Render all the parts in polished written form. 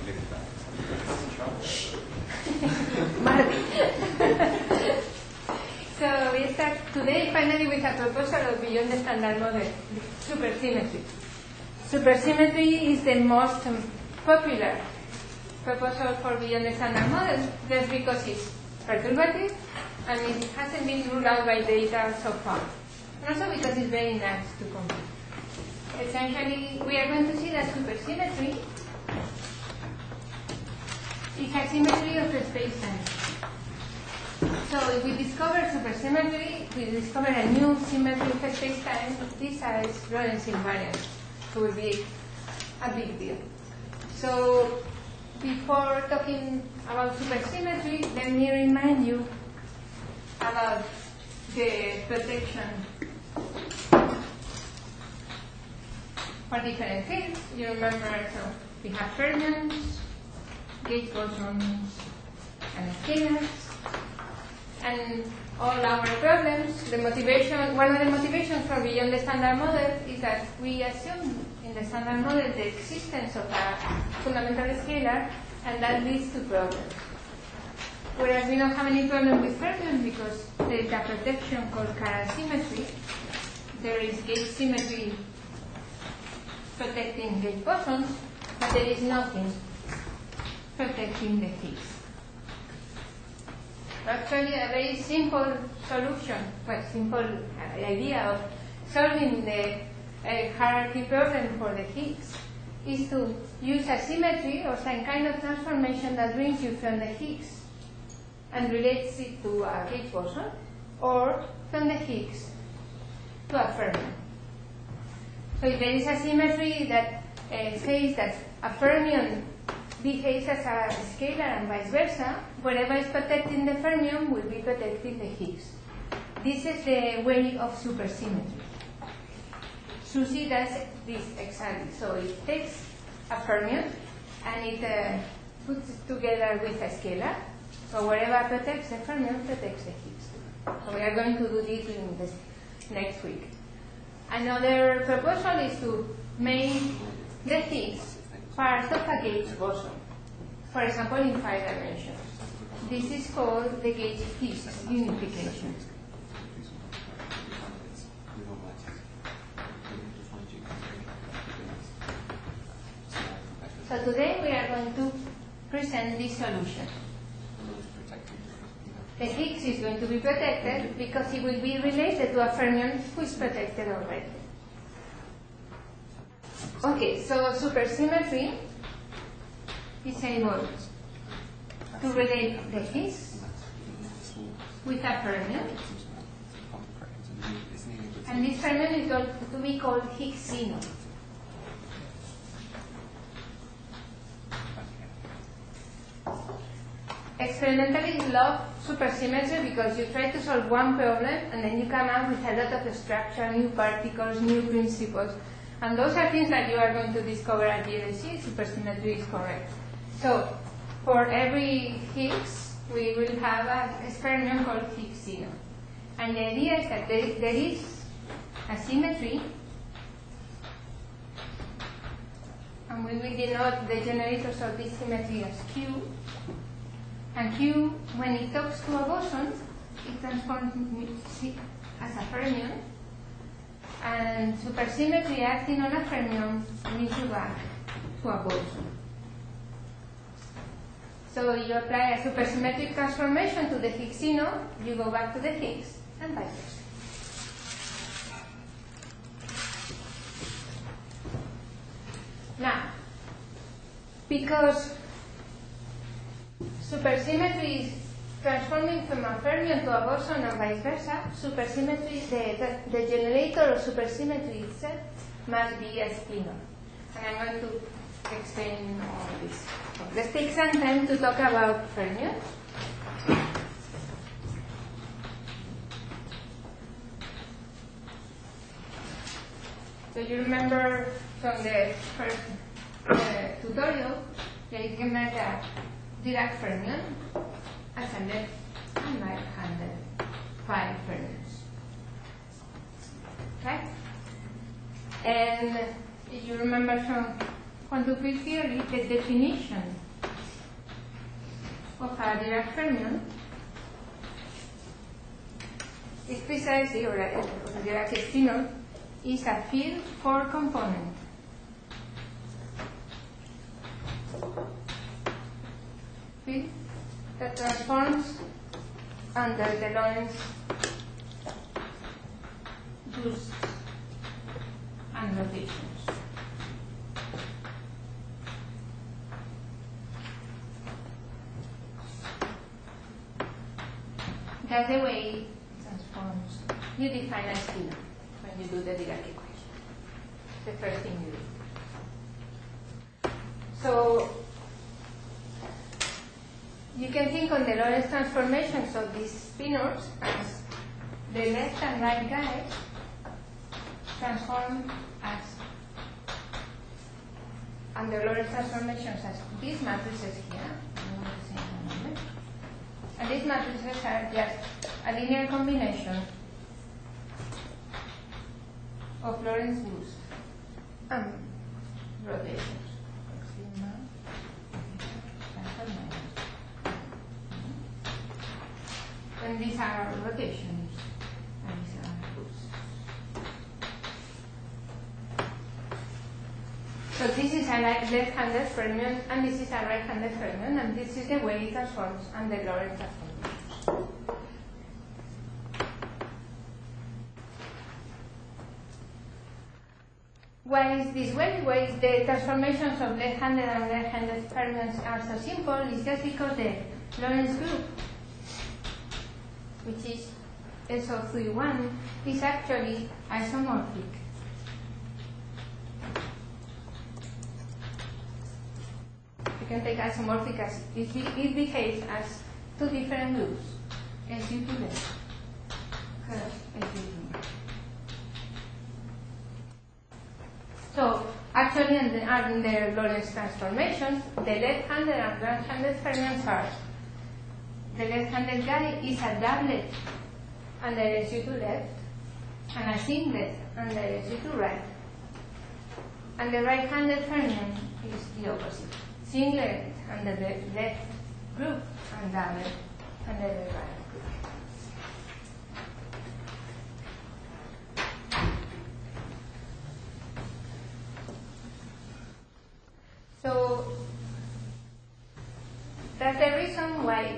So we start today finally with a proposal of beyond the standard model, supersymmetry. Supersymmetry is the most popular proposal for beyond the standard model just because it's perturbative and it hasn't been ruled out by data so far. And also because it's very nice to compute. Essentially, we are going to see that supersymmetry is a symmetry of space-time. So if we discover supersymmetry, we discover a new symmetry of space-time. This is Lorentz invariant. It will be a big deal. So before talking about supersymmetry, let me remind you about the protection for different fields. You remember, so we have fermions, gauge bosons, and scalars. And all our problems, the motivation, one of the motivations for beyond the standard model is that we assume in the standard model the existence of a fundamental scalar, and that leads to problems. Whereas we don't have any problem with fermions because there is a protection called chiral symmetry. There is gauge symmetry protecting gauge bosons, but there is nothing protecting the Higgs. Actually, a very simple solution, well, simple idea of solving the hierarchy problem for the Higgs is to use a symmetry or some kind of transformation that brings you from the Higgs and relates it to a gauge boson, or from the Higgs to a fermion. So if there is a symmetry that says that a fermion behaves as a scalar and vice versa, whatever is protecting the fermion will be protecting the Higgs. This is the way of supersymmetry. Susie does this exactly. So it takes a fermion and it puts it together with a scalar. So whatever protects the fermion protects the Higgs. So we are going to do this in this next week. Another proposal is to make the Higgs part of a gauge boson, for example, in 5 dimensions. This is called the gauge Higgs unification. So today we are going to present this solution. The Higgs is going to be protected because it will be related to a fermion who is protected already. Okay, so supersymmetry is able to relate the Higgs with a fermion, and this fermion is going to be called Higgsino. Experimentally, you love supersymmetry because you try to solve one problem and then you come out with a lot of structure, new particles, new principles. And those are things that you are going to discover at GLC. Supersymmetry is correct. So, for every Higgs, we will have a fermion called Higgsino. And the idea is that there is a symmetry, and we will denote the generators of this symmetry as Q. And Q, when it talks to a boson, it transforms as a fermion. And supersymmetry acting on a fermion brings you back to a boson. So you apply a supersymmetric transformation to the Higgsino, you go back to the Higgs, and vice versa. Now, because supersymmetry is transforming from a fermion to a boson and vice versa, supersymmetry, the generator of supersymmetry itself must be a spinor. And I'm going to explain all this. So let's take some time to talk about fermions. So you remember from the first tutorial, they can make a Dirac fermion as a left and right-handed 5 fermions. Okay? And if you remember from want to feel clearly the definition of a Dirac fermion is precisely, or a Dirac spinor is a field four component. Field that transforms under the Lorentz boosts and rotations. That's the way it transforms. You define a spinor when you do the Dirac equation. The first thing you do. So you can think on the Lorentz transformations of these spinors as the left and right guys transform as under Lorentz transformations as these matrices here. And these matrices are just a linear combination of Lorentz boost and rotations. And these are rotations, and these are boosts. So this is a left-handed fermion, and this is a right-handed fermion, and this is the way it transforms under Lorentz transformations. Why is this way? Why the transformations of left-handed and right-handed fermions are so simple? It's just because the Lorentz group, which is SO31, is actually isomorphic. You can take isomorphic as it behaves as two different groups, SU to left, SU to right. So actually, under Lorentz transformations, the left-handed and right-handed fermions are. The left-handed guy is a doublet under SU to left, and a singlet under SU to right. And the right-handed fermion is the opposite. Singlet under the left group and doublet under the right group. So that's the reason why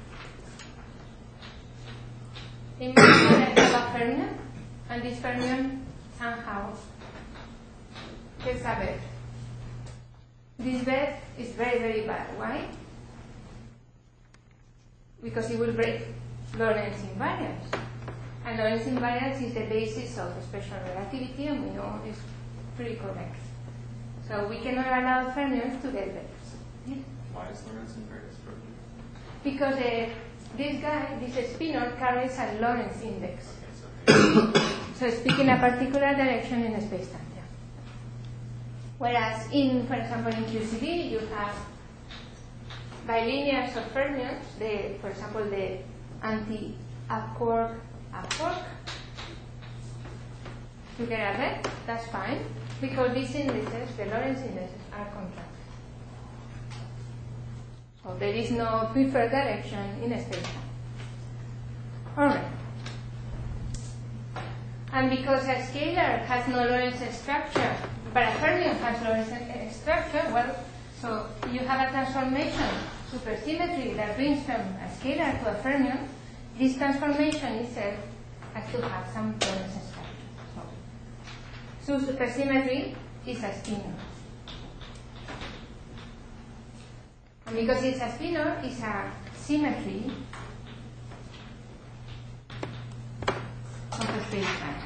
imagine I have a fermion, and this fermion somehow gets a bed. This bed is very, very bad. Why? Because it will break Lorentz invariance. And Lorentz invariance is the basis of special relativity, and we know it's pretty correct. So we cannot allow fermions to get beds. Yeah. Why is Lorentz invariance broken? Because this guy, this spinor, carries a Lorentz index. So speak in a particular direction in space-time. Yeah. Whereas for example, in QCD, you have bilinears of fermions, for example, the anti-up-quark, up-quark. You get a bed, that's fine, because these indices, the Lorentz indices, are contracted. So there is no preferred direction in space-time. Alright. And because a scalar has no Lorentz structure, but a fermion has Lorentz structure, well, so you have a transformation, supersymmetry, that brings from a scalar to a fermion. This transformation itself has to have some Lorentz structure. So supersymmetry is a spinor. And because it's a spinor, it's a symmetry of the space-time.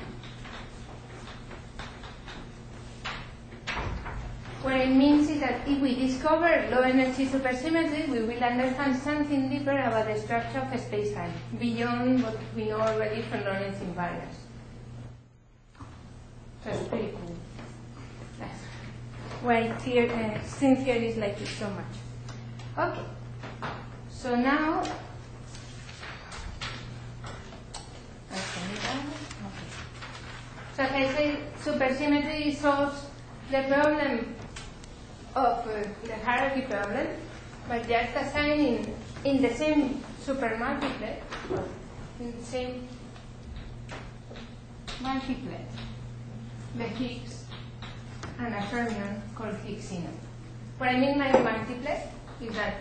What it means is that if we discover low-energy supersymmetry, we will understand something deeper about the structure of space-time, beyond what we know already from Lorentz invariance. So it's pretty cool. That's why string theory is like it so much. Okay. So now, so as I say, supersymmetry solves the problem of the hierarchy problem by just assigning in the same supermultiplet, in the same multiplet, the Higgs and a fermion called Higgsino. What I mean by multiplet is that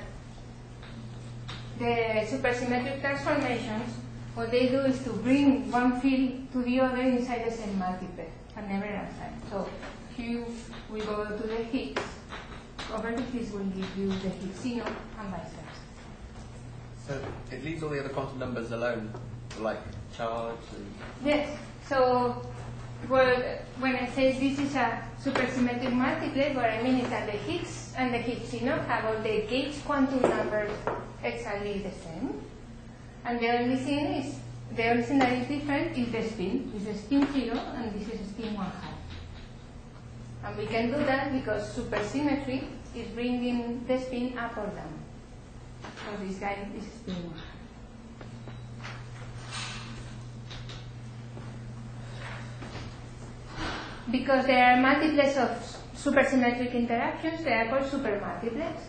the supersymmetric transformations, what they do is to bring one field to the other inside the same multiplet, and never outside. So Q will go to the Higgs, over the Higgs will give you the Higgsino, and vice versa. So it leaves all the other quantum numbers alone, like charge and... Yes. So when I say this is a supersymmetric multiplet, what I mean is that the Higgs and the Higgsino have all the gauge quantum numbers exactly the same. And the only thing that is different is the spin. This is spin 0 and this is spin 1/2. And we can do that because supersymmetry is bringing the spin up or down. So this guy is spin 1/2. Because there are multiplets of supersymmetric interactions, they are called supermultiplets.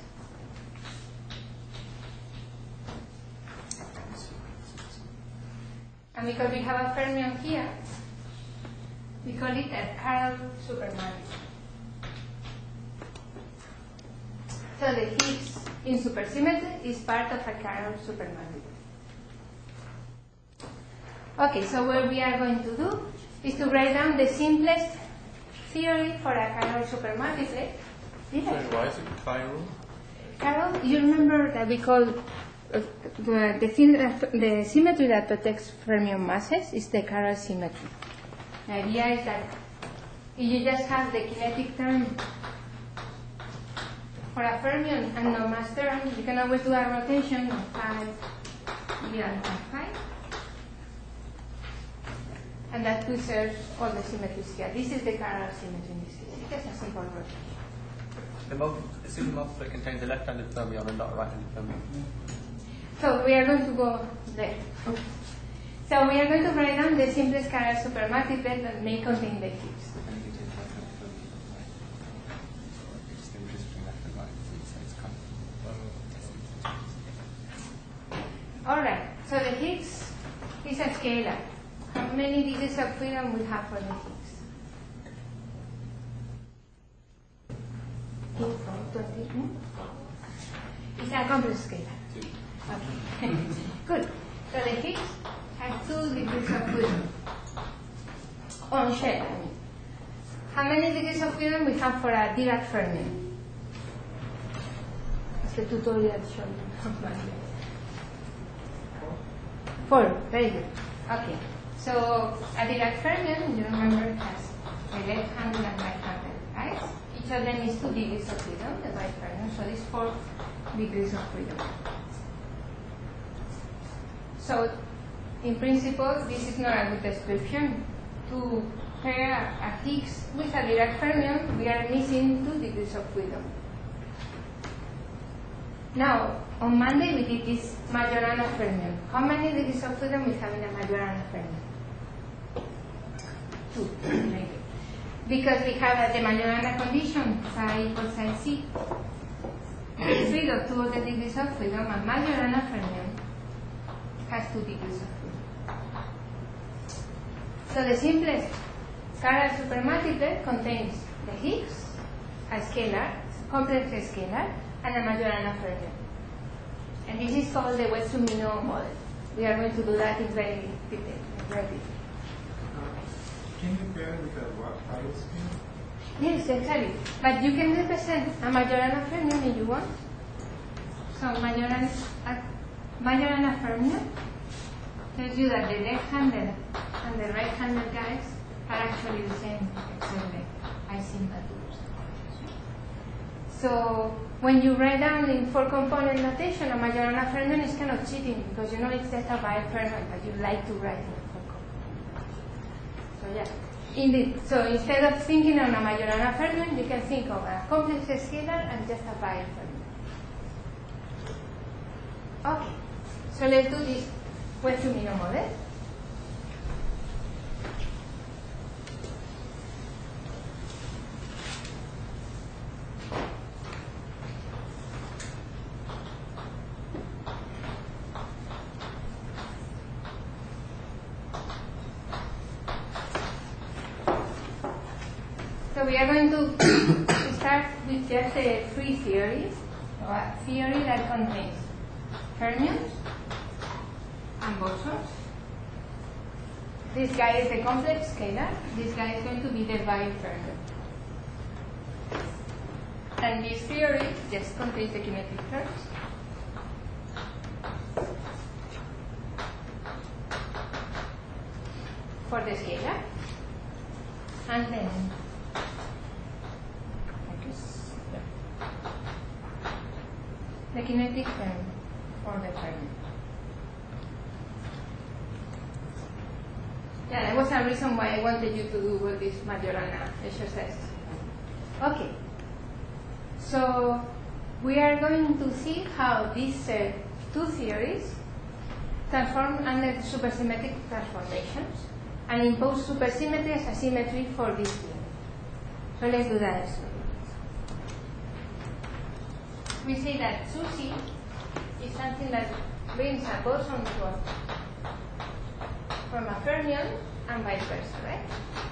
And because we have a fermion here, we call it a chiral supermultiplet. So the Higgs in supersymmetry is part of a chiral supermultiplet. Okay, so what we are going to do is to write down the simplest theory for a chiral supermultiplet. Sorry, why is it chiral? Chiral, you remember that we call the symmetry that protects fermion masses is the chiral symmetry. The idea is that if you just have the kinetic term for a fermion and no mass term, you can always do a rotation of 5 and 5. And that preserves all the symmetries here. This is the chiral symmetry in this case. It's just a simple rotation. The supermultiplet contains a left-handed fermion and not a right-handed fermion. So we are going to go there. Okay. So we are going to write down the simplest chiral supermultiplet that may contain the Higgs. Alright, so the Higgs is a scalar. How many degrees of freedom we have for the Higgs? 20. It's a complex scalar. Okay. Good. So the Higgs has 2 degrees of freedom on shell. How many degrees of freedom we have for a Dirac fermion? It's the tutorial showing. 4. Very good. Okay. So a Dirac fermion, you remember, has a left-handed and right-handed, right? Each of them is 2 degrees of freedom, the right fermion, so it's 4 degrees of freedom. So, in principle, this is not a good description. To pair a Higgs with a Dirac fermion, we are missing 2 degrees of freedom. Now, on Monday we did this Majorana fermion. How many degrees of freedom we have in a Majorana fermion? 2. Because we have the Majorana condition, psi equals psi c. It's rid of 2 of the degrees of freedom, and Majorana fermion has 2 degrees of freedom. So the simplest chiral supermultiplet contains the Higgs, a scalar, complex scalar, and a Majorana fermion. And this is called the Wess-Zumino model. We are going to do that in very detail. Can you pair with a chiral spin? Yes, exactly. But you can represent a Majorana fermion if you want. So Majorana fermion tells you that the left-handed and the right-handed guys are actually the same, except the asymptotes. So when you write down in 4-component notation, a Majorana fermion is kind of cheating because you know it's just a bifermion, but you like to write in 4-component. So yeah, indeed. So instead of thinking on a Majorana fermion, you can think of a complex scalar and just a bifermion. Okay, so let's do this Wess-Zumino model. So we are going to start with just a free theory, or a theory that contains fermions and bosons. This guy is the complex scalar. This guy is going to be the bifermion. And this theory just contains the kinetic terms. For the scalar. And then the kinetic term for the fermion. Yeah, that was a reason why I wanted you to do all this Majorana exercise. Okay. So we are going to see how these two theories transform under supersymmetric transformations and impose supersymmetry as a symmetry for this theory. So let's do that. We say that SUSY is something that brings a boson from a fermion and vice versa, right?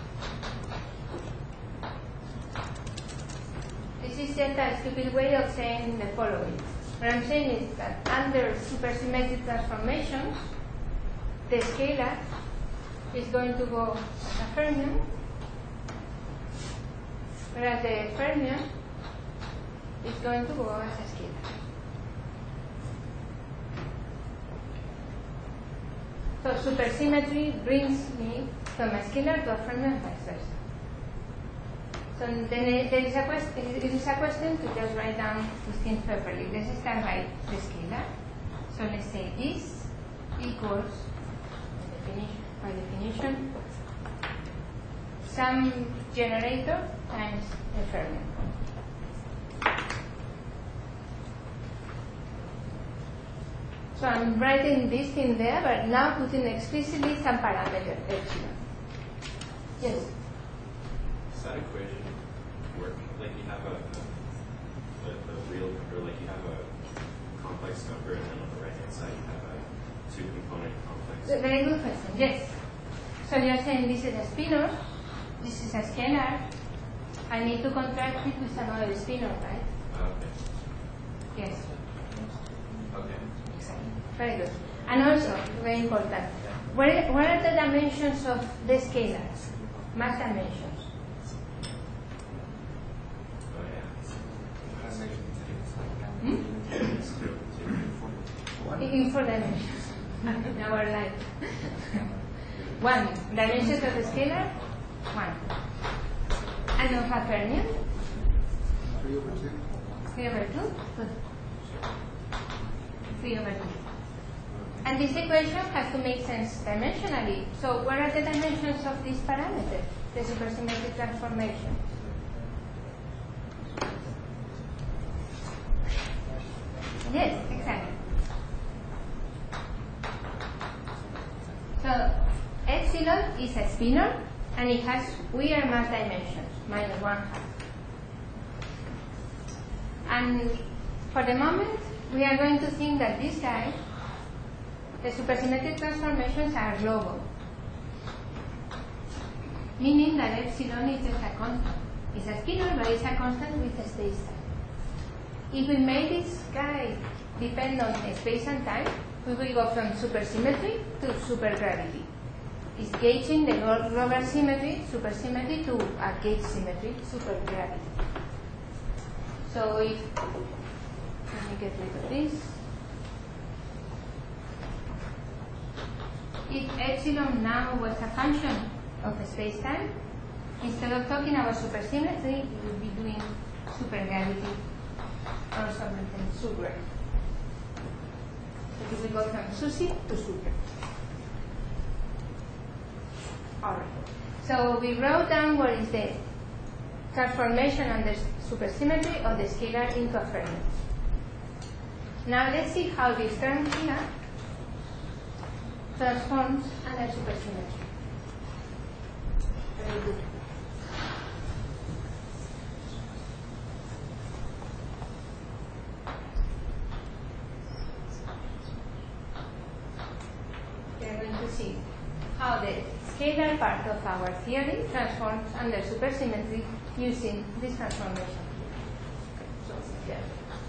This is just a stupid way of saying the following. What I'm saying is that under supersymmetric transformations, the scalar is going to go as a fermion, whereas the fermion is going to go as a scalar. So supersymmetry brings me from a scalar to a fermion and vice versa. So then it is a question to just write down these things properly. Let's start by the scalar. So let's say this equals, by definition, some generator times the fermion. So I'm writing this thing there, but now putting explicitly some parameter, epsilon. Yes? Does that equation work? Like you have a real number, like you have a complex number, and then on the right-hand side you have a two-component complex. Very good question, yes. So you're saying this is a spinor, this is a scalar. I need to contract it with another spinor, right? Okay. Yes. Okay. Very good. And also, very important, what are the dimensions of the scalars? Mass dimensions. Oh yeah. In 4 dimensions. In our life. 1. Dimensions of the scalar? 1. And of a fermion? 3 over 2. 3 over 2? Good. 3 over 2. And this equation has to make sense dimensionally. So what are the dimensions of this parameter, the supersymmetric transformation? Yes, exactly. So epsilon is a spinor, and it has weird mass dimensions, -1/2. And for the moment, we are going to think that this guy, the supersymmetric transformations are global, meaning that epsilon is just a constant. It's a spinor, but it's a constant with a space-time. If we make this guy depend on space and time, we will go from supersymmetry to supergravity. It's gauging the global symmetry, supersymmetry, to a gauge symmetry, supergravity. So if, let me get rid of this. If epsilon now was a function of the space-time, instead of talking about supersymmetry, we would be doing supergravity or something super. So we will go from SUSY to super. Alright. So we wrote down what is the transformation under supersymmetry of the scalar into a fermion. Now let's see how this term here transforms under supersymmetry. Very good. We are going to see how the scalar part of our theory transforms under supersymmetry using this transformation. So, yeah.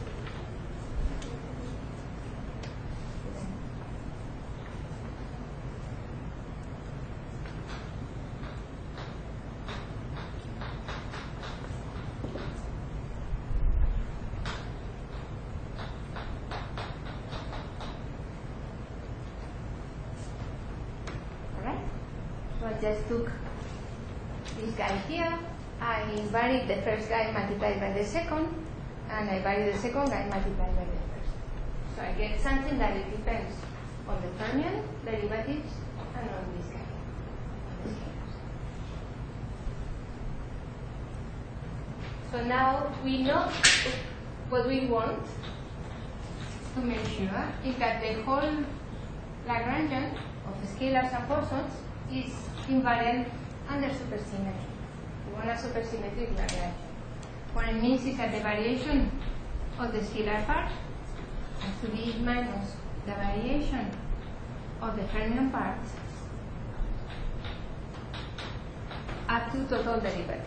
Just took this guy here, I varied the first guy multiplied by the second, and I varied the second guy multiplied by the first. So I get something that it depends on the fermion derivatives and on this guy. So now we know what we want to make sure is that the whole Lagrangian of scalars and bosons is invariant under supersymmetry. We want a supersymmetric Lagrangian. What it means is that the variation of the scalar part has to be minus the variation of the fermion part up to total derivatives.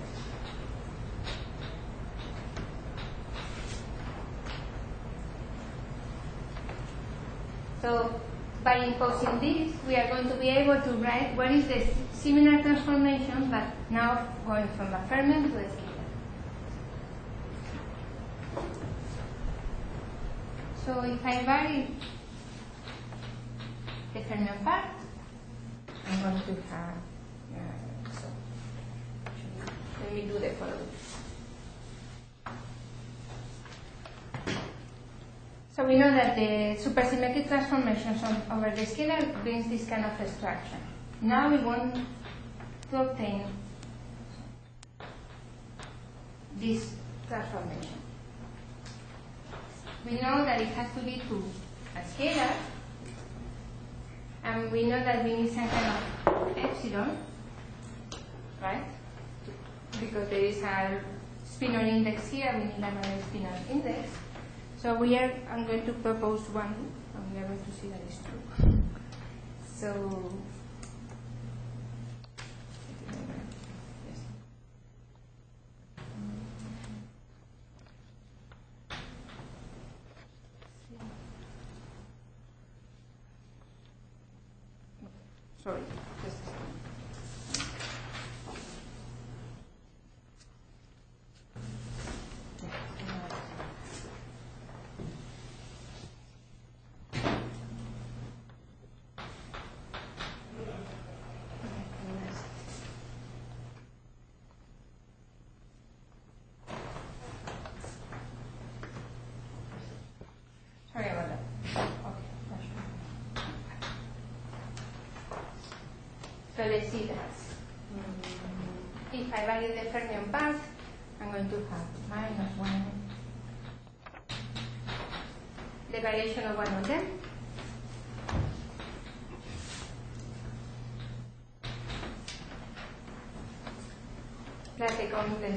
So by imposing this, we are going to be able to write what is the similar transformation, but now going from a fermion to a scalar. So if I vary the fermion part, I'm going to have, let me do the following. So we know that the supersymmetric transformations over the scalar brings this kind of structure. Now we want to obtain this transformation. We know that it has to be to a scalar, and we know that we need some kind of epsilon, right? Because there is a spinor index here, we need another spinor index. So I'm going to propose one, and we are going to see that it's true. So, yes. Sorry, just a second. Sorry about that. Okay. So let's see that. If I vary the fermion part, I'm going to have minus 1. The variation of one of them. Plus the complex.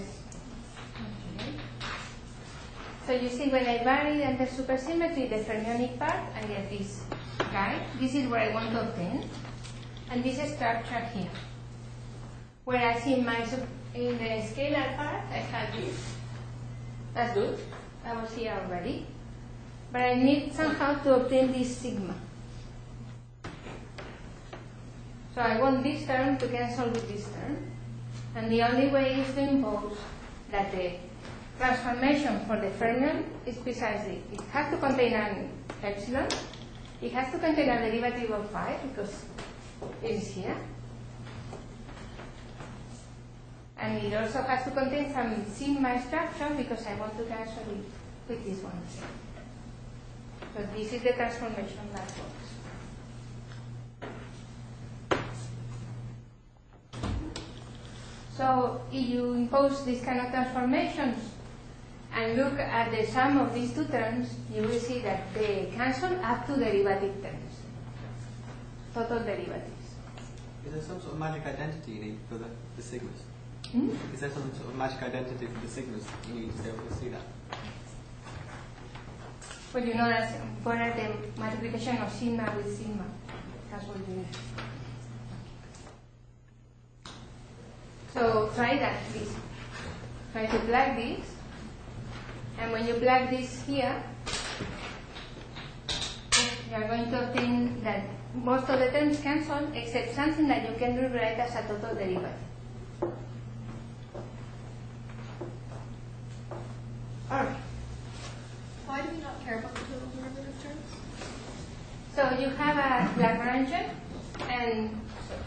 So you see, when I vary under supersymmetry the fermionic part, I get this guy. This is what I want to obtain. And this structure here. Whereas in the scalar part, I have this. That's good. I was here already. But I need somehow to obtain this sigma. So I want this term to cancel with this term. And the only way is to impose that the transformation for the fermion is precisely, it has to contain an epsilon, it has to contain a derivative of phi, because it is here, and it also has to contain some sigma structure, because I want to cancel it with this one. So this is the transformation that works. So if you impose these kind of transformations and look at the sum of these two terms, you will see that they cancel up to derivative terms, total derivatives. Is there some sort of magic identity you need for the sigmas? Is there some sort of magic identity for the sigmas you need to be able to see that? Well, you know that what are the multiplication of sigma with sigma? That's what you need. So try that, please. Try to plug this. And when you plug this here, you are going to obtain that most of the terms cancel except something that you can rewrite as a total derivative. Alright. Why do we not care about the total derivative terms? So you have a Lagrangian, and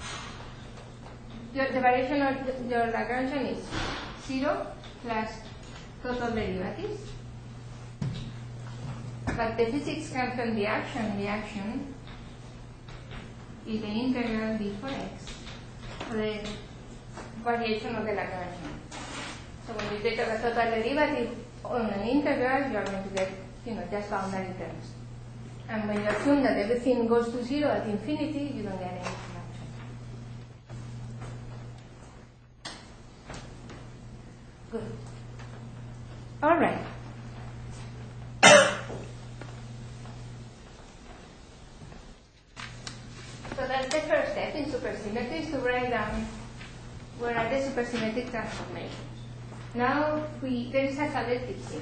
the variation of your Lagrangian is 0 plus total derivatives. But the physics comes from the action. The action is the integral d for x, or the variation of the Lagrangian. So when you take a total derivative on an integral, you are going to get, just boundary terms. And when you assume that everything goes to 0 at infinity, you don't get any fraction. Good. All right. So that's the first step in supersymmetry, is to write down what are the supersymmetric transformations. Now there is a calyptic here.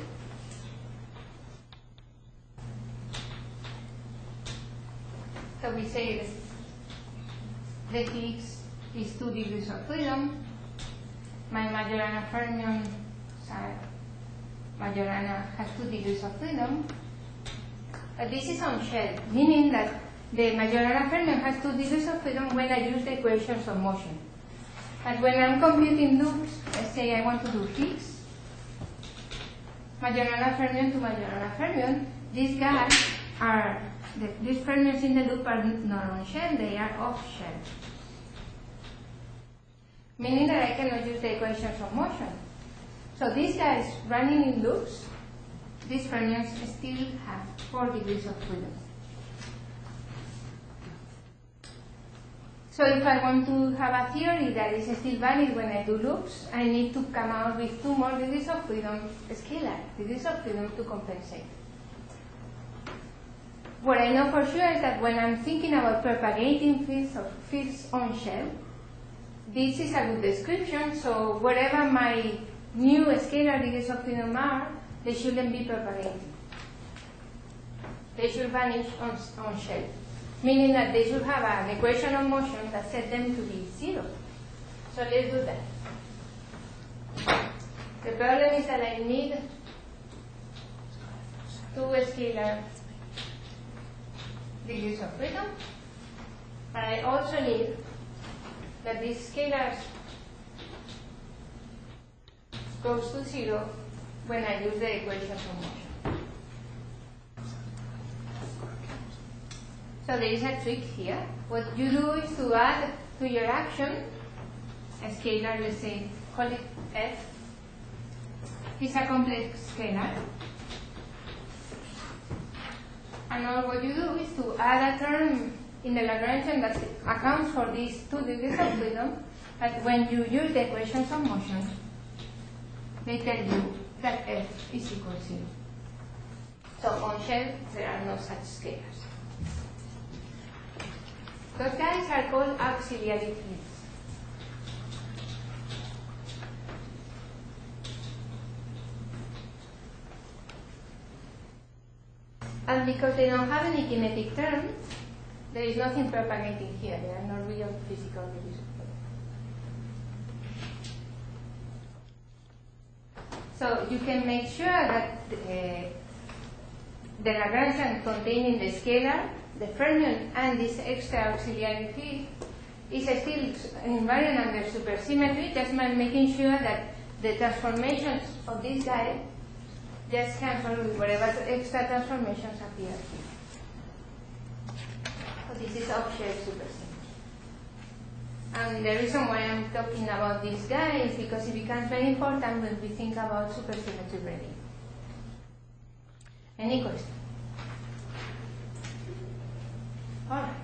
So we say the Higgs is 2 degrees of freedom. My Majorana fermion, Majorana has 2 degrees of freedom. This is on shell, meaning that the Majorana fermion has 2 degrees of freedom when I use the equations of motion. But when I'm computing loops, let's say I want to do Higgs, Majorana fermion to Majorana fermion, these guys are, these fermions in the loop are not on shell, they are off shell. Meaning that I cannot use the equations of motion. So these guys running in loops, these fermions still have 4 degrees of freedom. So if I want to have a theory that is still valid when I do loops, I need to come out with 2 more degrees of freedom, scalar degrees of freedom to compensate. What I know for sure is that when I'm thinking about propagating fields or fields on shell, this is a good description, so whatever my new scalar degrees of freedom are, they shouldn't be propagating. They should vanish on shell. Meaning that they should have an equation of motion that set them to be 0. So let's do that. The problem is that I need 2 scalar degrees of freedom, but I also need that these scalars goes to 0 when I use the equation of motion. So there is a trick here. What you do is to add to your action a scalar, let's say, call it f. It's a complex scalar. And all what you do is to add a term in the Lagrangian that accounts for these 2 degrees of freedom, but when you use the equations of motion, they tell you that f is equal to 0. So on shell, there are no such scalars. Those guys are called auxiliary fields. And because they don't have any kinetic term, there is nothing propagating here. They are not real physical degrees of freedom. So you can make sure that the Lagrangian containing the scalar, the fermion, and this extra auxiliary field is still invariant under supersymmetry, just by making sure that the transformations of this guy just cancel with whatever extra transformations appear here. So this is off-shell supersymmetry. And the reason why I'm talking about this guy is because it becomes very important when we think about supersymmetry gradient. Any question? All right.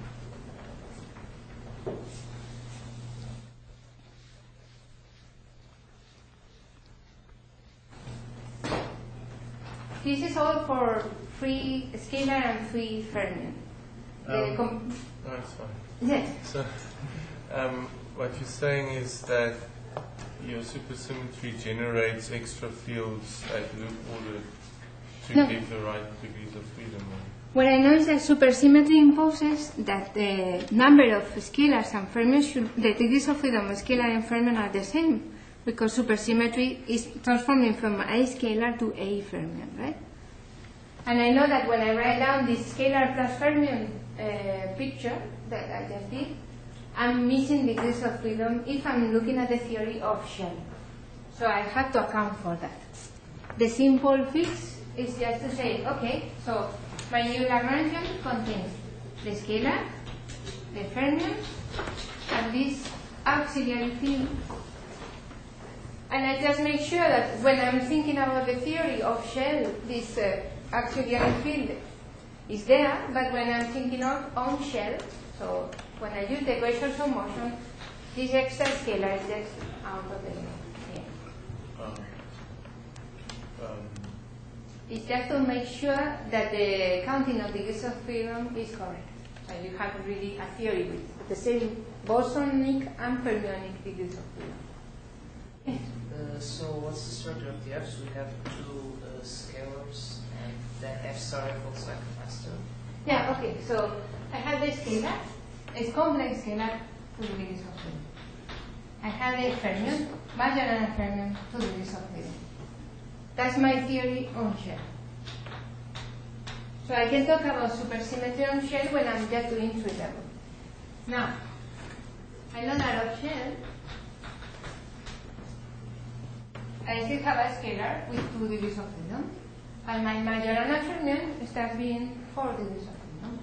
This is all for free scalar and free fermion. No, it's fine. Yes. So, what you're saying is that your supersymmetry generates extra fields at loop order to give the right degrees of freedom. What I know is that supersymmetry imposes that the number of scalars and fermions the degrees of freedom of scalar and fermion are the same, because supersymmetry is transforming from a scalar to a fermion, right? And I know that when I write down this scalar plus fermion picture that I just did, I'm missing degrees of freedom if I'm looking at the theory of shell. So I have to account for that. The simple fix is just to say, okay, so my new Lagrangian contains the scalar, the fermion, and this auxiliary field. And I just make sure that when I'm thinking about the theory of shell, this auxiliary field is there, but when I'm thinking of on shell, so when I use the equations of motion, this extra scalar is just out of the game. It's just to make sure that the counting of degrees of freedom is correct. So you have really a theory with the same bosonic and fermionic degrees of freedom. So what's the structure of the Fs? We have two scalars and then F star equals like a master. Yeah, okay, so I have the scalar, it's complex scalar, 2 degrees of freedom. I have the fermion, Majorana fermion, 2 degrees of freedom. That's my theory on shell. So I can talk about supersymmetry on shell when I'm just doing treatable. Now, I know that of shell, I still have a scalar with 2 degrees of freedom, and my Majorana fermion starts being 4 degrees of freedom.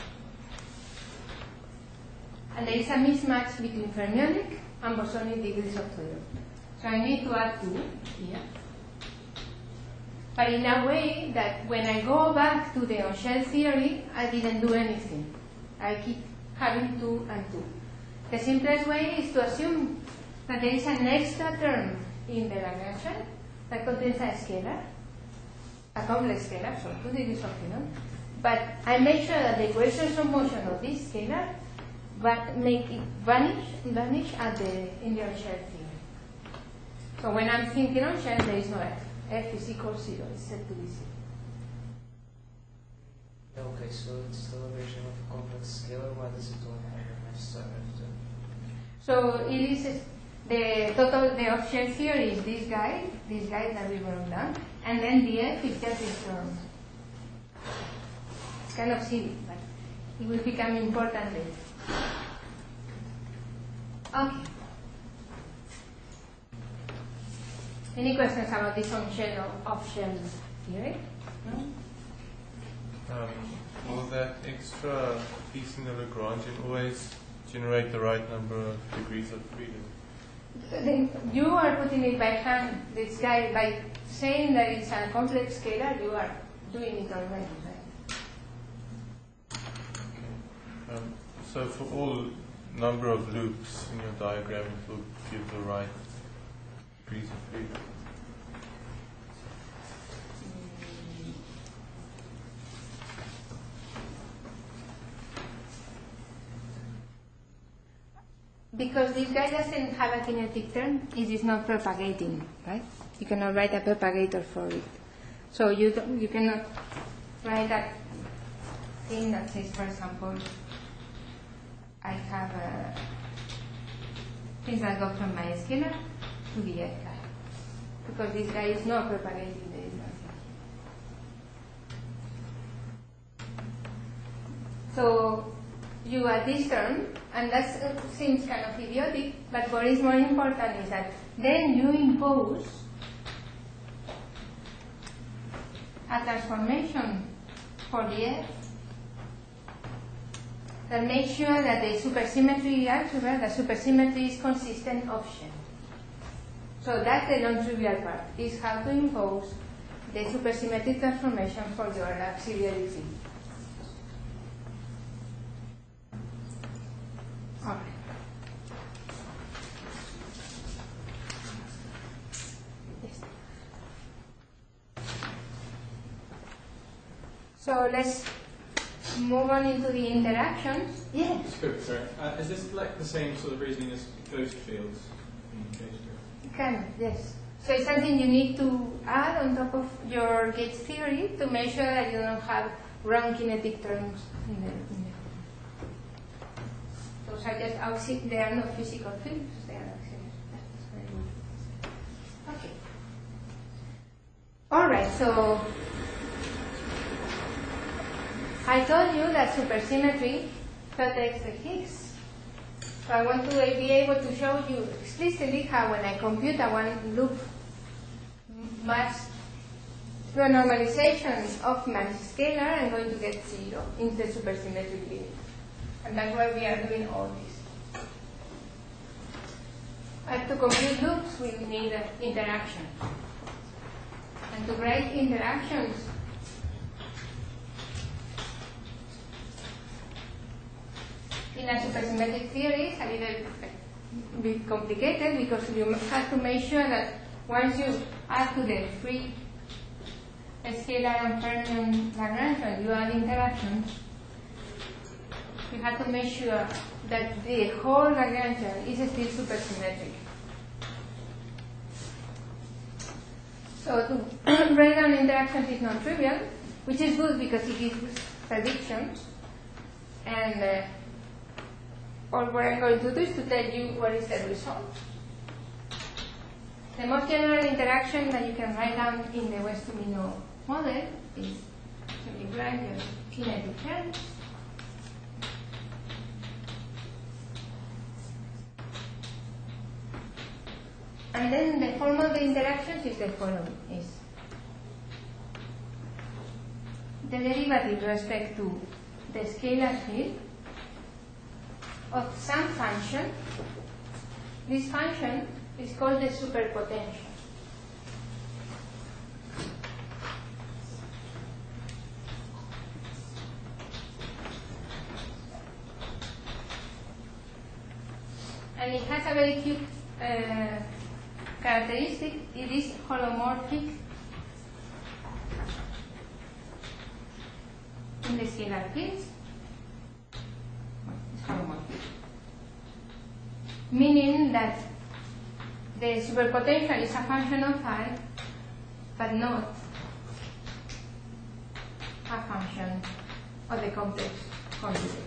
And there is a mismatch between fermionic and bosonic degrees of freedom. So I need to add 2 here. But in a way that when I go back to the on-shell theory, I didn't do anything. I keep having 2 and 2. The simplest way is to assume that there is an extra term in the Lagrangian that contains a scalar, a complex scalar, so 2 degrees of freedom. But I make sure that the equations of motion of this scalar make it vanish at in the on-shell theory. So when I'm thinking on-shell, there is no F. F is equal 0, it's set to be 0. Okay, so it's the version of a complex scalar. Why does it only have an F star after? So it is the off-shell theory is this guy that we wrote down, and then the F is just this term. It's kind of silly, but it will become important later. Okay. Any questions about this on-shell or off-shell theory? No? Will that extra piece in the Lagrangian always generate the right number of degrees of freedom? You are putting it by hand. This guy, by saying that it's a complex scalar, you are doing it already, right? Okay. So for all number of loops in your diagram, it will give the right degrees of freedom. Because this guy doesn't have a kinetic term, it is not propagating, right? You cannot write a propagator for it. So you cannot write that thing that says, for example, I have things that go from my scalar to the F guy. Because this guy is not propagating the distance. So you add this term, and that seems kind of idiotic, but what is more important is that then you impose a transformation for the F that makes sure that the supersymmetry algebra, the supersymmetry is consistent option. So that's the non-trivial part, is how to impose the supersymmetric transformation for your auxiliary field. All right. Yes. So let's move on into the interactions. Yes. Good, sorry. Is this like the same sort of reasoning as ghost fields in gauge theory? Kind of, yes. So it's something you need to add on top of your gauge theory to make sure that you don't have wrong kinetic terms in the those are just they are not physical fields, they are auxiliary. That's very good. Okay. Alright, so I told you that supersymmetry protects the Higgs. So I want to be able to show you explicitly how when I compute a one-loop mass through a normalization of mass scalar, I'm going to get 0 in the supersymmetric limit. And that's why we are doing all this. And to compute loops, we need interaction. And to write interactions, in a supersymmetric theory, it's a little bit complicated because you have to make sure that once you add to the free scalar and fermion Lagrangian, you add interactions, you have to make sure that the whole Lagrangian is still supersymmetric. So to write down interactions is not trivial, which is good because it gives predictions. And all what I'm going to do is to tell you what is the result. The most general interaction that you can write down in the Wess-Tomino model is to write your kinetic terms. And then the form of the interactions is the following: is the derivative with respect to the scalar field of some function. This function is called the superpotential. And it has a very cute characteristic. It is holomorphic in the scalar fields. It's holomorphic, meaning that the superpotential is a function of phi, but not a function of the complex conjugate.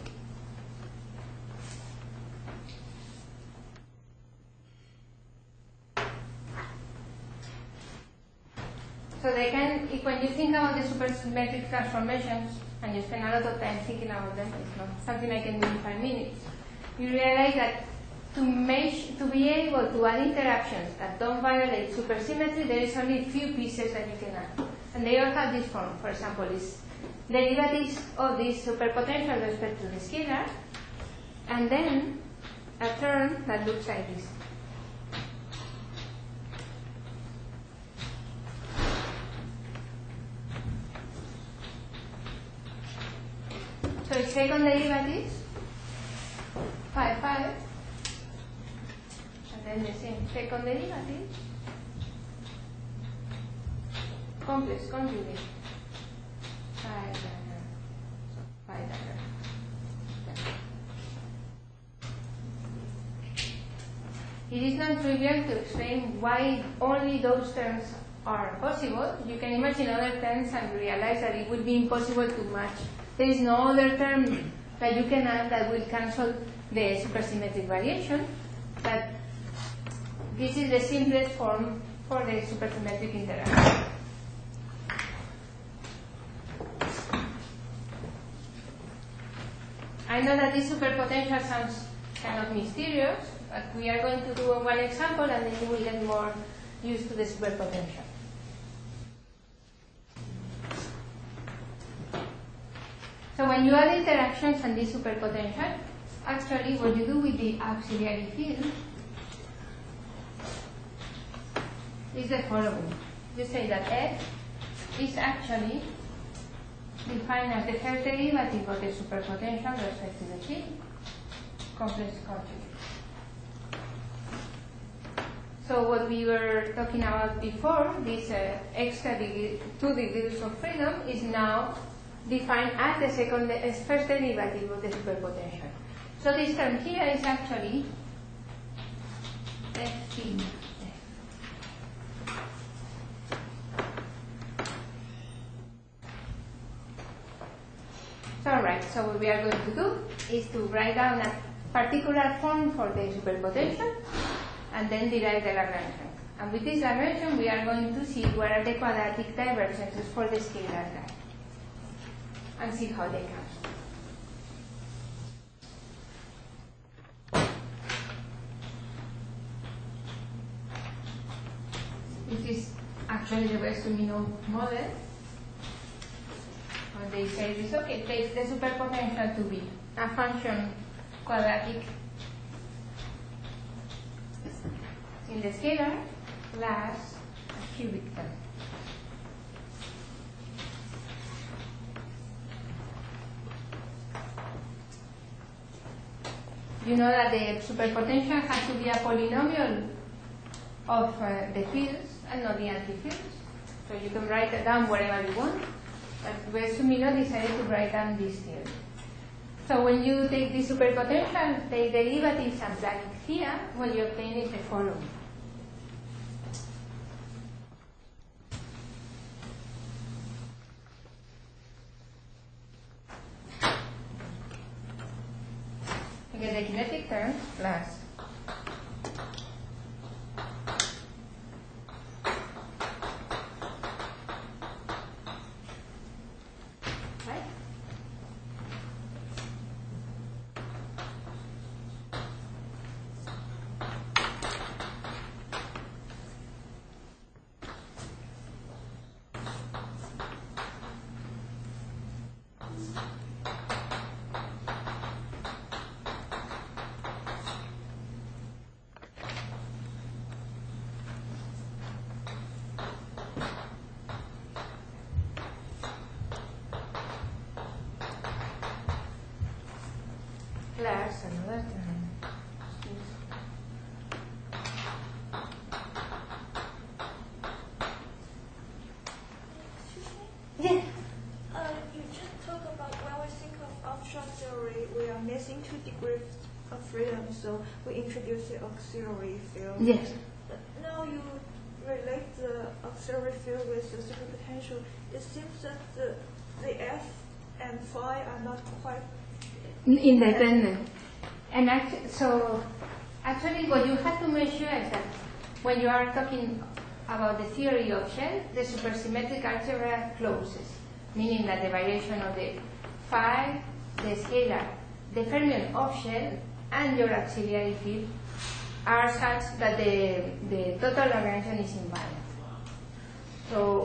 So they can, when you think about the supersymmetric transformations, and you spend a lot of time thinking about them, it's not something I can do in 5 minutes, you realize that to be able to add interactions that don't violate supersymmetry, there is only a few pieces that you can add. And they all have this form. For example, is derivatives of this superpotential with respect to the scalar, and then a term that looks like this. So it's second derivatives, phi, and then the same second derivative, complex conjugate, phi dagger. It is not trivial to explain why only those terms are possible. You can imagine other terms and realize that it would be impossible to match. There is no other term that you can add that will cancel the supersymmetric variation, but this is the simplest form for the supersymmetric interaction. I know that this superpotential sounds kind of mysterious, but we are going to do one example and then you will get more used to the superpotential. So when you add interactions and this superpotential, actually what you do with the auxiliary field is the following. You say that F is actually defined as the first derivative of the superpotential with respect to the field, complex conjugate. So what we were talking about before, this extra 2 degrees of freedom, is now defined as the first derivative of the superpotential. So this term here is actually F in F. So alright, so what we are going to do is to write down a particular form for the superpotential and then derive the Lagrangian. And with this Lagrangian we are going to see what are the quadratic divergences for the scalar guy and see how they come. This is actually the Wess-Luminow model. And they say this, okay, take the superpotential to be a function quadratic in the scalar plus a cubic term. You know that the superpotential has to be a polynomial of the fields and not the antifields. So you can write it down wherever you want. But Wess-Luminow decided to write down this theory. So when you take the superpotential, the derivatives and plug it here, what you obtain is the following. You get the kinetic term plus plus another term. Yes. You just talk about when we think of option theory, we are missing 2 degrees of freedom, so we introduce the auxiliary field. Yes. But now you relate the auxiliary field with the superpotential. It seems that the F and phi are not quite Independent. And actually what you have to measure is that when you are talking about the theory of shell, the supersymmetric algebra closes, meaning that the variation of the phi, the scalar, the fermion of shell, and your auxiliary field are such that the total Lagrangian is invariant. So,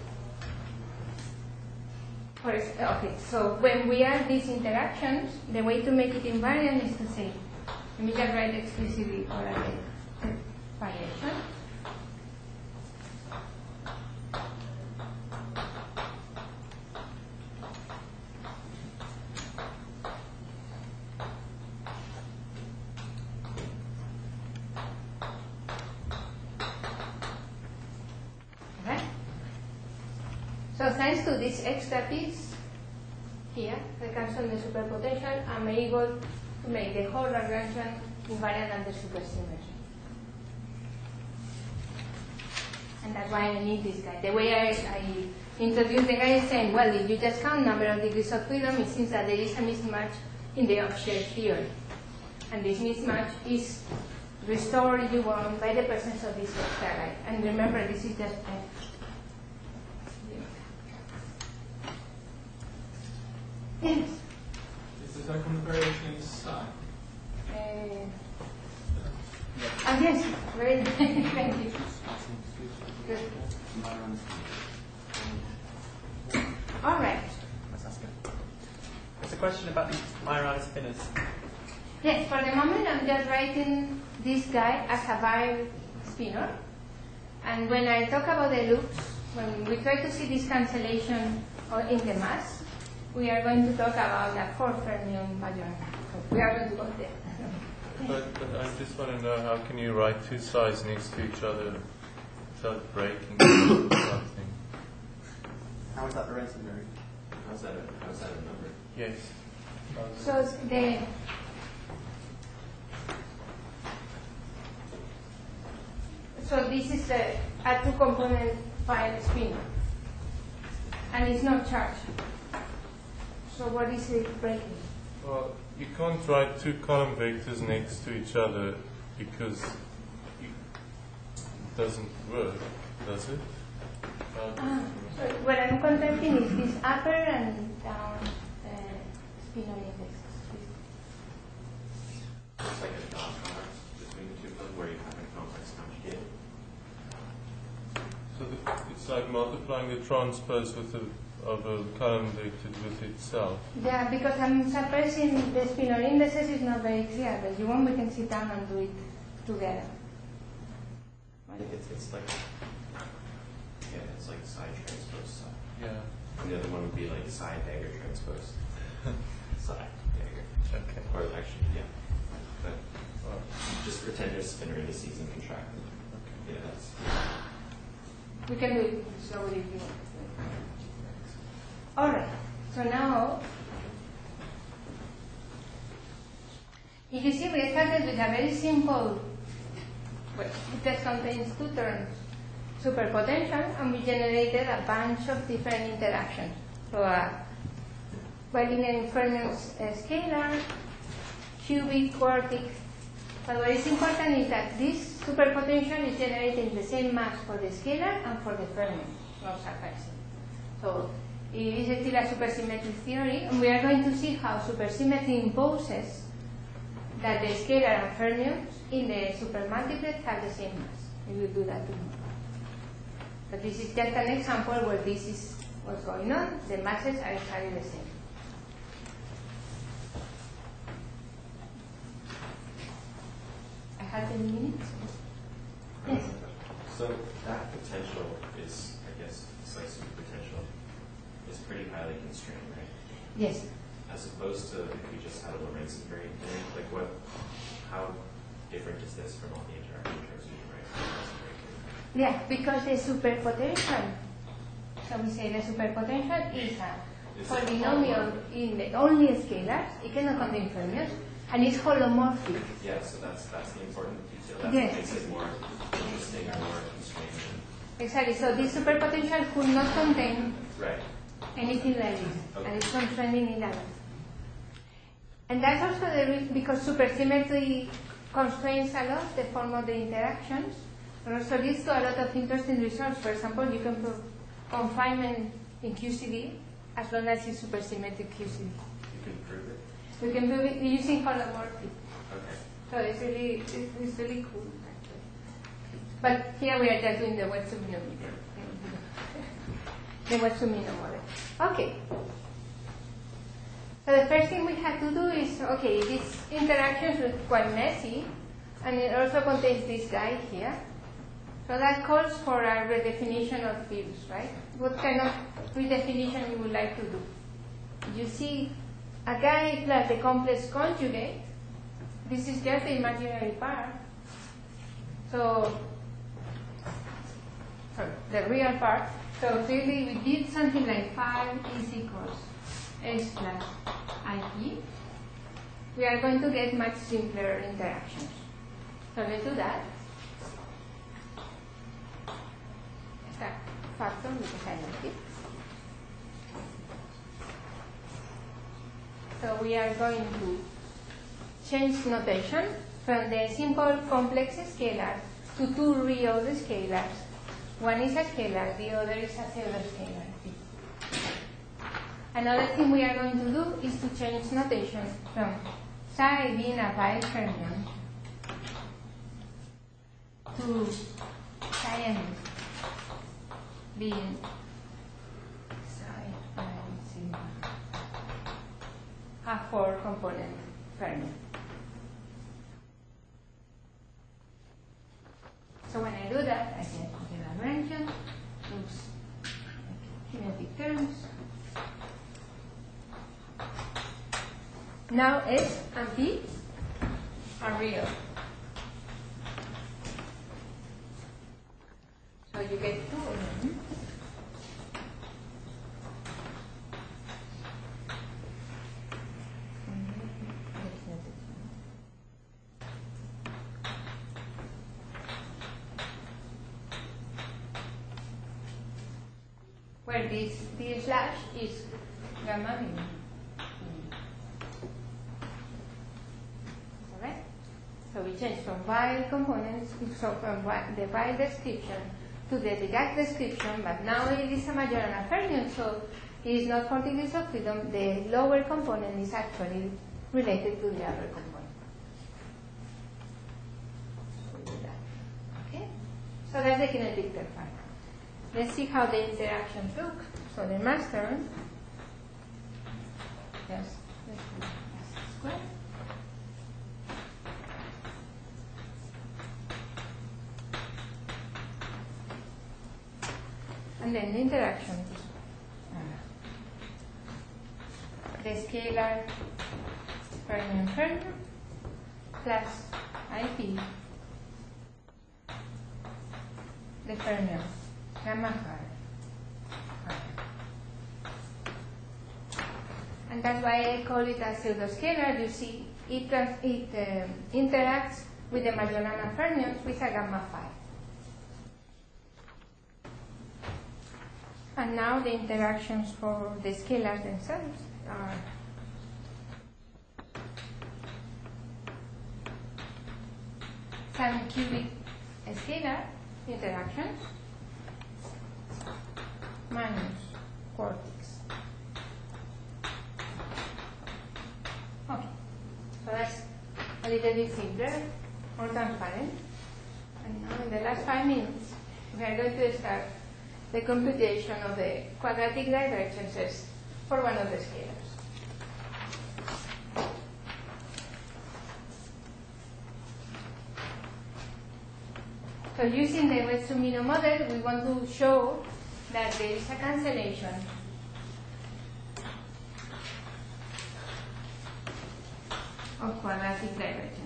so when we add these interactions, the way to make it invariant is to say, let me just write explicitly correlate variation. So thanks to this extra piece here, that comes from the superpotential, I'm able to make the whole Lagrangian invariant under supersymmetry. And that's why I need this guy. The way I introduce the guy is saying, well, if you just count number of degrees of freedom, it seems that there is a mismatch in the off-shell theory. And this mismatch is restored, if you want, by the presence of this extra guy. And remember, this is just Yes. Is that from the variation in psi? Yes, very thank you. Good. All right. There's a question about these Majorana spinners. Yes, for the moment I'm just writing this guy as a Weyl spinor. And when I talk about the loops, when we try to see this cancellation in the mass, we are going to talk about a 4 fermion Majorana. So we are going to go there. But I just want to know, how can you write two sides next to each other without breaking something? How is that Lorentz invariant? How's that a number? Yes. So this is a two-component file spinner, and it's not charged. So what is it breaking? Well, you can't write two column vectors next to each other because it doesn't work, does it? So what I'm contemplating is this upper and down spinner indexes. It's like a dot product between the two of them where you have a complex conjugate. So it's like multiplying the transpose of a column vector with itself. Yeah, because I'm suppressing the spinor indices is not very clear, but you want we can sit down and do it together. I think it's like side transpose side. Yeah. And the other one would be like side dagger transpose. Side dagger. Okay. Or actually, yeah. But just pretend there's spinner indices and contract them. Okay. Yeah, that's. We can do it slowly if you want. Alright, so now, if you see, we started with a very simple, well, it just contains two terms, superpotential, and we generated a bunch of different interactions. So bilinear fermion scalar, cubic, quartic. But what is important is that this superpotential is generating the same mass for the scalar and for the fermion, not surprising. So it is still a supersymmetric theory, and we are going to see how supersymmetry imposes that the scalar and fermions in the supermultiplet have the same mass. We will do that tomorrow. But this is just an example where this is what's going on. The masses are exactly the same. I have 10 minutes. Yes? So that potential is, I guess, it's like superpotential, is pretty highly constrained, right? Yes. As opposed to if you just had a Lorentz invariant thing, like how different is this from all the interaction terms you can write? Yeah, because the superpotential, so we say the superpotential is a polynomial in the only scalars, it cannot contain fermions, and it's holomorphic. Yeah, so that's the important detail. That Yes. makes it more interesting or more constrained. Exactly, so this superpotential could not contain Right. anything like this, Okay. and it's constraining in that. And that's also the reason, because supersymmetry constrains a lot the form of the interactions, and also leads to a lot of interesting results. For example, you can prove confinement in QCD as long as it's supersymmetric QCD. You can prove it. We can prove it using holomorphic. Okay. So it's really cool, actually. But here we are just doing the Wetsumiano model. The Wetsumiano model. Okay. So the first thing we have to do is, okay, these interactions are quite messy, and it also contains this guy here. So that calls for a redefinition of fields, right? What kind of redefinition you would like to do? You see a guy plus the complex conjugate. This is just the imaginary part. So, sorry, the real part. So really we did something like phi is equals S plus IP. We are going to get much simpler interactions. So let's do that. That factor because I like it. So we are going to change notation from the simple complex scalar to two real scalars. One is a scalar, the other is a pseudo-scalar. Another thing we are going to do is to change notation from psi being a bifermion to psi being psi sigma, a 4-component fermion. So when I do that, I get the Lagrangian, those kinetic terms. Now S and P are real. So you get two of them. where this d slash is gamma mu. Alright? So we change from while components, so from the while description to the Dirac description, but now it is a Majorana fermion, so it is not 40 degrees of freedom. The lower component is actually related to the other component. Okay? So that's the kinetic term. Let's see how the interactions look. So the mass term, yes, let's do S squared. And then the interactions. The scalar fermion plus IP, the fermion gamma phi. And that's why I call it a pseudoscalar. You see, it interacts with the Majorana fermions with a gamma phi. And now the interactions for the scalars themselves are some cubic scalar interactions minus cortex. Okay, so that's a little bit simpler, more transparent. And now in the last 5 minutes, we are going to start the computation of the quadratic divergences for one of the scalars. So using the Wetsumiino model, we want to show that there is a cancellation of quadratic divergences.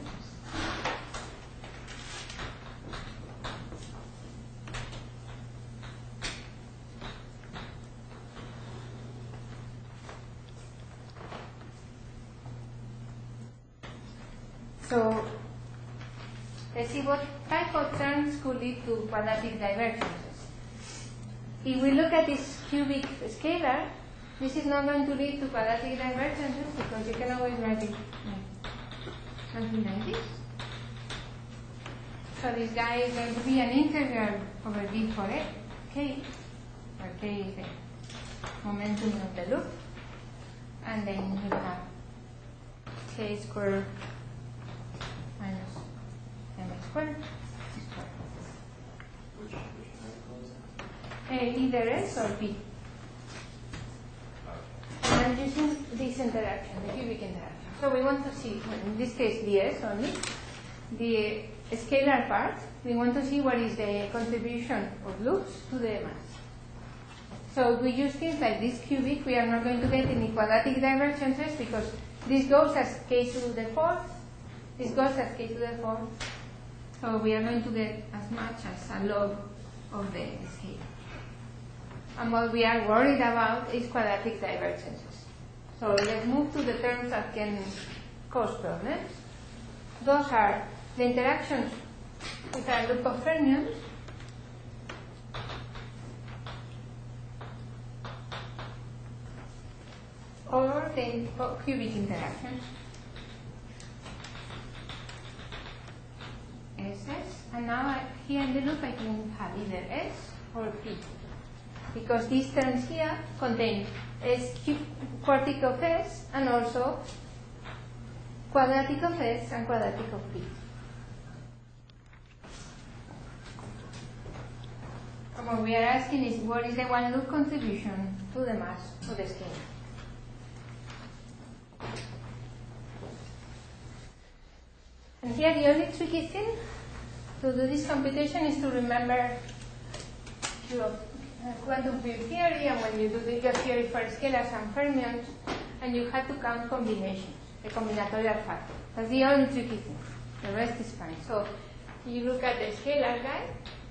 So let's see what type of terms could lead to quadratic divergences. If we look at this cubic scalar, this is not going to lead to quadratic divergences because you can always write it something like this. So this guy is going to be an integral over d for a k, where k is the momentum of the loop, and then you have k squared minus mx squared. Which particle is that? Either S or B. And I'm using this interaction, the cubic interaction. So we want to see, in this case, ds only, the scalar part. We want to see what is the contribution of loops to the mass. So we use things like this cubic. We are not going to get any quadratic divergences because this goes as k to the fourth. This goes as k to the fourth. So we are going to get as much as a log of the scale. And what we are worried about is quadratic divergences. So let's move to the terms that can cause problems. Those are the interactions with a loop of fermions, or the cubic interactions. SS, and now here in the loop I can have either S or P, because these terms here contain S quartic of S and also quadratic of S and quadratic of P. And what we are asking is what is the one loop contribution to the mass of the scale. And here the only tricky thing to do this computation is to remember your quantum field theory, and when you do your theory for scalars and fermions, and you have to count combinations, the combinatorial factor. That's the only tricky thing. The rest is fine. So you look at the scalar guy,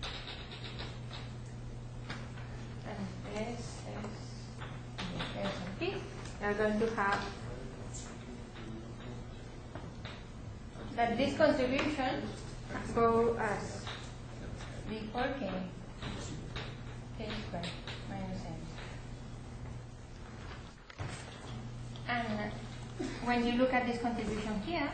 and S, and P, you're going to have that this contribution go as b for k, k squared minus m. And when you look at this contribution here,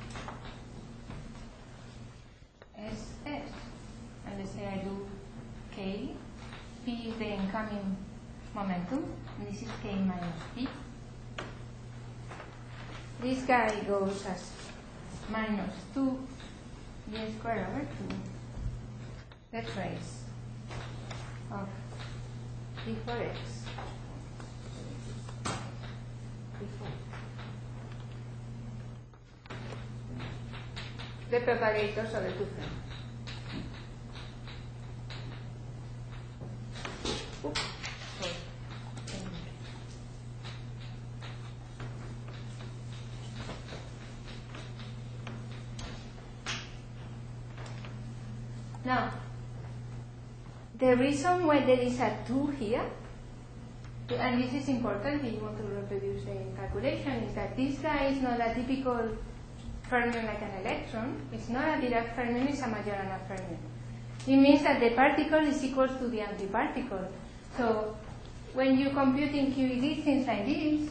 S, and let's say I do K, P is the incoming momentum, and this is K minus P. This guy goes as minus 2 d squared over 2, the trace of d for x before. The propagators of the two frames. Oops, sorry. Now, the reason why there is a 2 here, and this is important if you want to reproduce a calculation, is that this guy is not a typical fermion like an electron. It's not a Dirac fermion, it's a Majorana fermion. It means that the particle is equal to the antiparticle. So when you compute in QED things like this,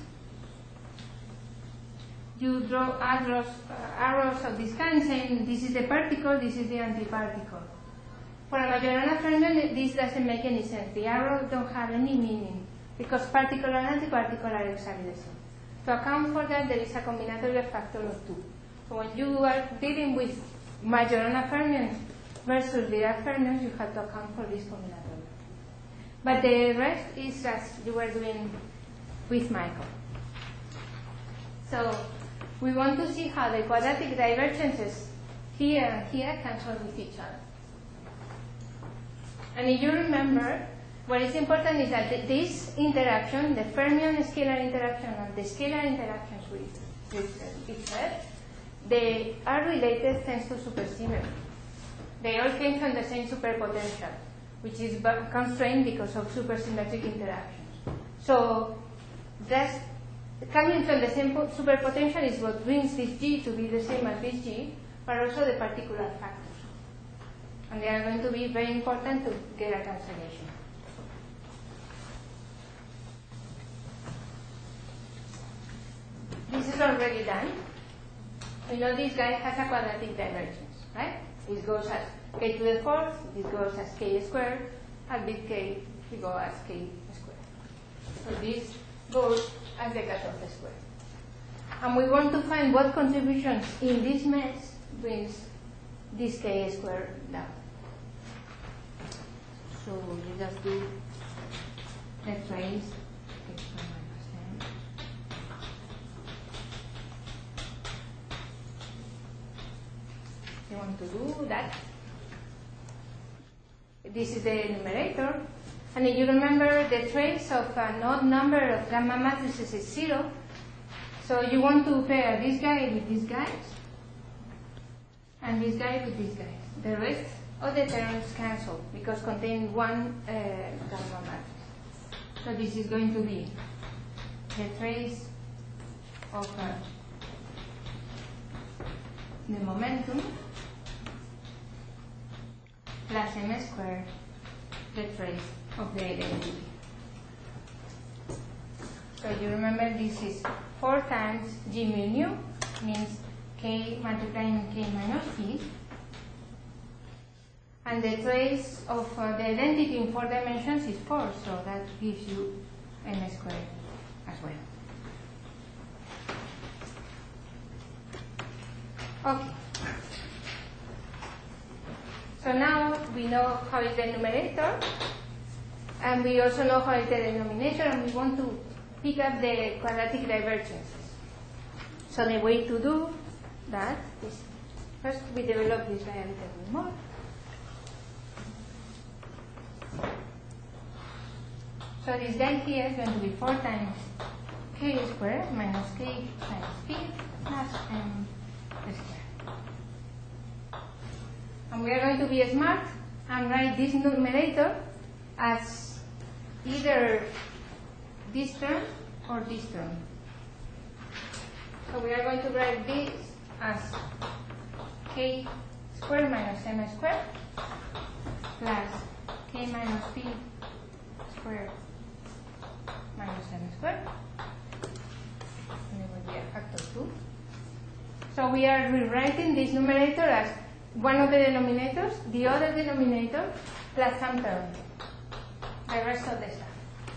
you draw arrows of this kind saying this is the particle, this is the antiparticle. For a Majorana fermion, this doesn't make any sense. The arrows don't have any meaning because particle and antiparticle are exactly the same. To account for that, there is a combinatorial factor of 2. So when you are dealing with Majorana fermions versus Dirac fermions, you have to account for this combinatorial. But the rest is as you were doing with Michael. So we want to see how the quadratic divergences here and here cancel with each other. And if you remember, what is important is that this interaction, the fermion scalar interaction and the scalar interactions with itself, they are related thanks to supersymmetry. They all came from the same superpotential, which is constrained because of supersymmetric interactions. So that's coming from the same superpotential is what brings this G to be the same as this G, but also the particular factors. And they are going to be very important to get a cancellation. This is already done. We know this guy has a quadratic divergence, right? This goes as k to the fourth, this goes as k squared, at bit k, we go as k squared. So this goes as the cutoff square. And we want to find what contributions in this mesh brings this k squared down. So you just do the trace x minus n. You want to do that. This is the numerator. And if you remember, the trace of an odd number of gamma matrices is 0. So you want to pair this guy with these guys, and this guy with these guys. The rest of the terms cancel because contain one gamma matrix. So this is going to be the trace of the momentum plus m squared, the trace of the identity. So you remember this is 4 times G mu nu, means K multiplying K minus P. And the trace of the identity in 4 dimensions is 4, so that gives you m squared as well. Okay. So now we know how is the numerator, and we also know how is the denominator, and we want to pick up the quadratic divergences. So the way to do that is first we develop this guy a little bit more. So this guy here is going to be 4 times k squared minus k times p plus m squared. And we are going to be smart and write this numerator as either this term or this term. So we are going to write this as k squared minus m squared plus k minus p squared minus m squared So we are rewriting this numerator as one of the denominators, the other denominator, plus some term, the rest of the stuff.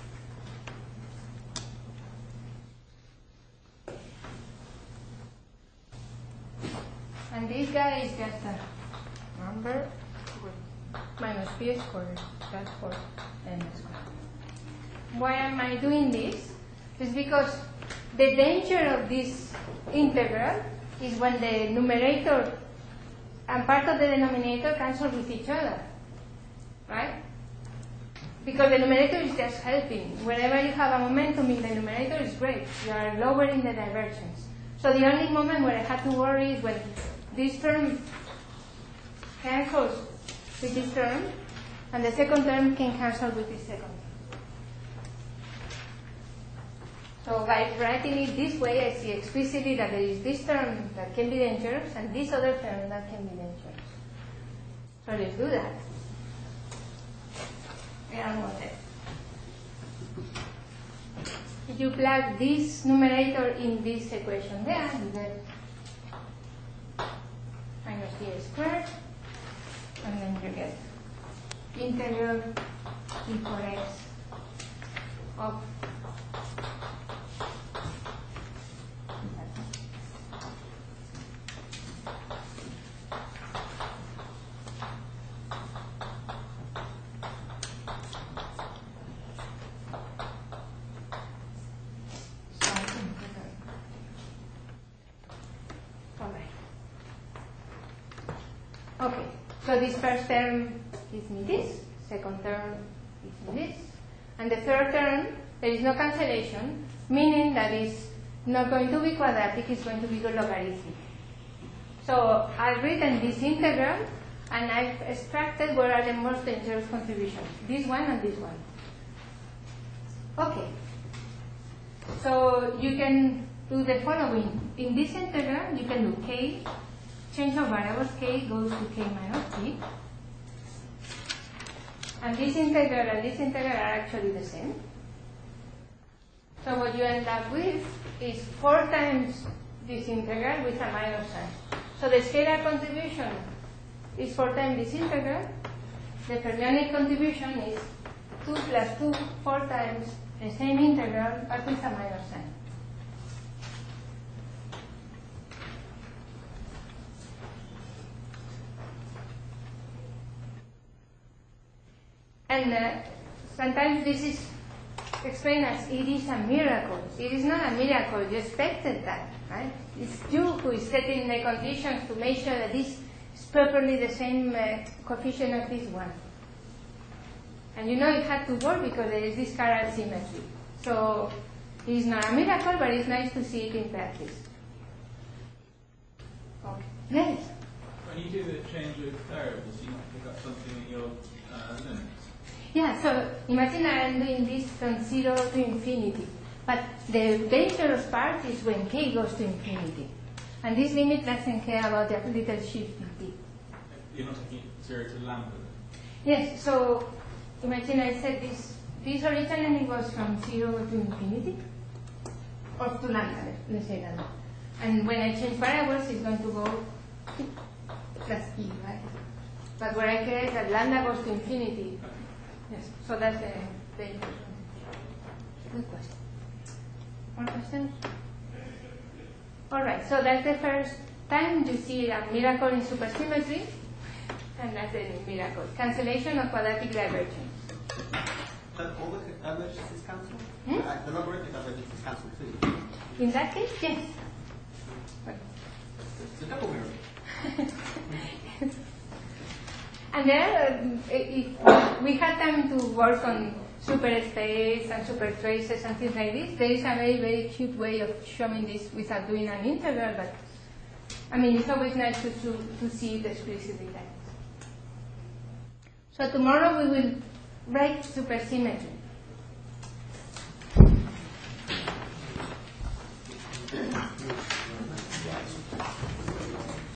And this guy is just a number minus p squared plus 4n squared. Why am I doing this? It's because the danger of this integral is when the numerator and part of the denominator cancel with each other, right? Because the numerator is just helping. Whenever you have a momentum in the numerator, it's great. You are lowering the divergence. So the only moment where I have to worry is when this term cancels with this term, and the second term can cancel with this second term. So by writing it this way, I see explicitly that there is this term that can be dangerous and this other term that can be dangerous. So let's do that. And what else? If you plug this numerator in this equation there, you get minus d squared, and then you get integral e for x of okay, so this first term gives me this, second term gives me this, and the third term, there is no cancellation, meaning that it's not going to be quadratic, it's going to be logarithmic. So I've written this integral, and I've extracted where are the most dangerous contributions, this one and this one. Okay, so you can do the following. In this integral, you can do k, change of variables, k goes to k minus t. And this integral are actually the same. So what you end up with is 4 times this integral with a minus sign. So the scalar contribution is 4 times this integral. The fermionic contribution is 2 plus 2, 4 times the same integral, but with a minus sign. And sometimes this is explained as it is a miracle. It is not a miracle, you expected that, right? It's you who is setting the conditions to make sure that this is properly the same coefficient as this one. And you know it had to work because there is this chiral symmetry. So it is not a miracle, but it's nice to see it in practice. Okay. Yes? When you do the change of variables, you might pick up something in your limits. Yeah, so imagine I am doing this from 0 to infinity. But the dangerous part is when k goes to infinity. And this limit doesn't care about the little shift in t. You're not taking 0 to lambda? Yes, so imagine I said this originally was from 0 to infinity, or to lambda, let's say that. And when I change variables, it's going to go plus e, right? But what I care is that lambda goes to infinity. Yes, so that's the good question. More questions? All right, so that's the first time you see a miracle in supersymmetry, and that's the miracle. Cancellation of quadratic divergence. But all the divergence is cancelled? The logarithmic divergence is cancelled too? In that case, yes. It's a double miracle. And there, if we had time to work on superspace and supertraces and things like this, there is a very, very cute way of showing this without doing an integral, but I mean, it's always nice to see it explicitly like this. So tomorrow we will write supersymmetry.